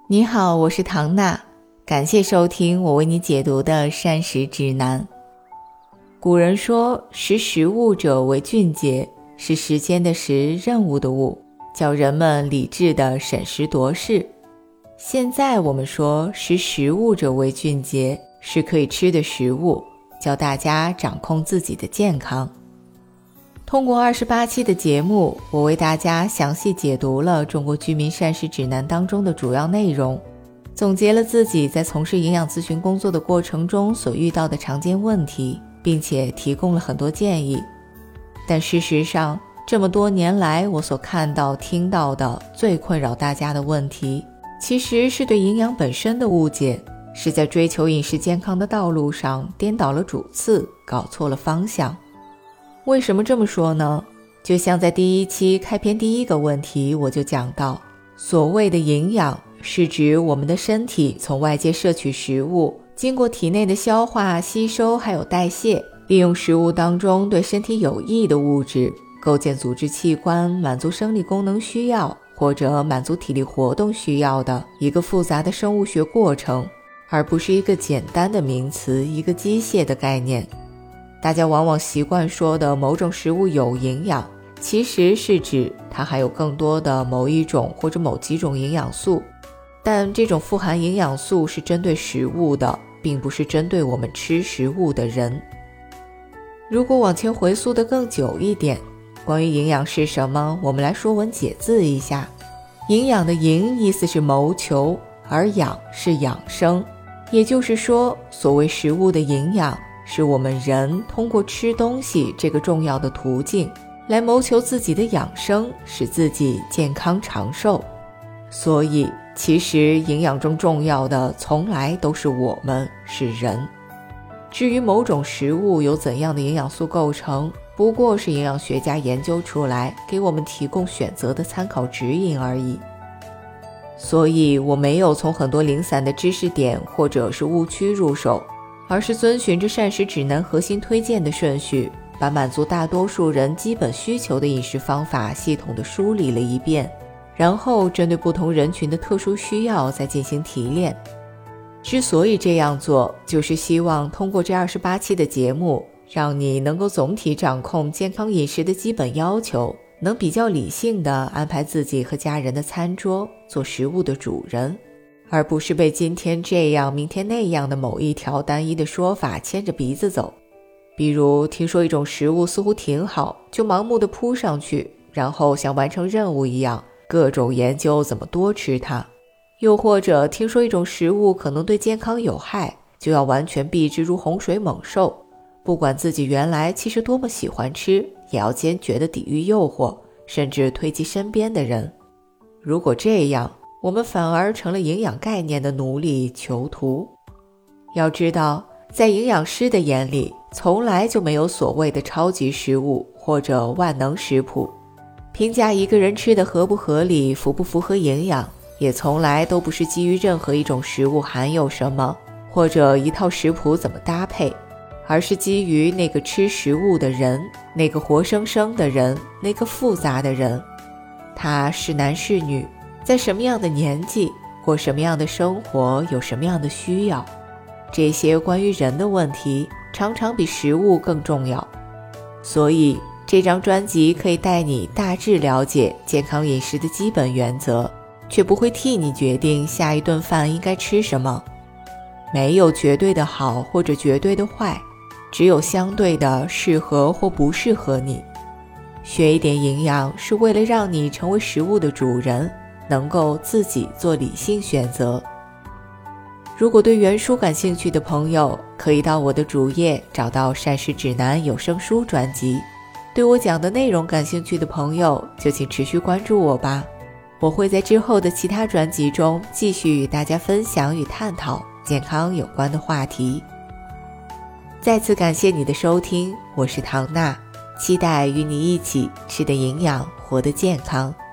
你好，我是唐娜，感谢收听我为你解读的膳食指南。古人说，识时务者为俊杰，是时间的时，任务的务，叫人们理智地审时度势。现在我们说，识时务者为俊杰，是可以吃的食物，教大家掌控自己的健康。通过28期的节目，我为大家详细解读了《中国居民膳食指南》当中的主要内容，总结了自己在从事营养咨询工作的过程中所遇到的常见问题，并且提供了很多建议。但事实上，这么多年来我所看到、听到的最困扰大家的问题，其实是对营养本身的误解，是在追求饮食健康的道路上颠倒了主次，搞错了方向。为什么这么说呢？就像在第1期开篇第一个问题我就讲到，所谓的营养是指我们的身体从外界摄取食物，经过体内的消化、吸收还有代谢，利用食物当中对身体有益的物质，构建组织器官，满足生理功能需要或者满足体力活动需要的一个复杂的生物学过程，而不是一个简单的名词，一个机械的概念。大家往往习惯说的某种食物有营养，其实是指它含有更多的某一种或者某几种营养素，但这种富含营养素是针对食物的，并不是针对我们吃食物的人。如果往前回溯的更久一点，关于营养是什么，我们来说文解字一下。营养的营意思是谋求，而养是养生，也就是说，所谓食物的营养，是我们人通过吃东西这个重要的途径，来谋求自己的养生，使自己健康长寿。所以，其实营养中重要的从来都是我们，是人。至于某种食物有怎样的营养素构成，不过是营养学家研究出来，给我们提供选择的参考指引而已。所以我没有从很多零散的知识点或者是误区入手，而是遵循着膳食指南核心推荐的顺序，把满足大多数人基本需求的饮食方法系统地梳理了一遍，然后针对不同人群的特殊需要再进行提炼。之所以这样做，就是希望通过这28期的节目，让你能够总体掌控健康饮食的基本要求，能比较理性地安排自己和家人的餐桌，做食物的主人，而不是被今天这样明天那样的某一条单一的说法牵着鼻子走。比如听说一种食物似乎挺好，就盲目地扑上去，然后像完成任务一样各种研究怎么多吃它。又或者听说一种食物可能对健康有害，就要完全避之如洪水猛兽，不管自己原来其实多么喜欢吃，也要坚决地抵御诱惑，甚至推击身边的人。如果这样，我们反而成了营养概念的奴隶囚徒。要知道，在营养师的眼里，从来就没有所谓的超级食物或者万能食谱。评价一个人吃的合不合理，符不符合营养，也从来都不是基于任何一种食物含有什么，或者一套食谱怎么搭配，而是基于那个吃食物的人，那个活生生的人，那个复杂的人。他是男是女，在什么样的年纪，过什么样的生活，有什么样的需要，这些关于人的问题常常比食物更重要。所以这张专辑可以带你大致了解健康饮食的基本原则，却不会替你决定下一顿饭应该吃什么。没有绝对的好或者绝对的坏，只有相对的适合或不适合你。学一点营养是为了让你成为食物的主人，能够自己做理性选择。如果对原书感兴趣的朋友，可以到我的主页找到膳食指南有声书专辑。对我讲的内容感兴趣的朋友，就请持续关注我吧。我会在之后的其他专辑中继续与大家分享与探讨健康有关的话题。再次感谢你的收听，我是唐娜，期待与你一起吃得营养，活得健康。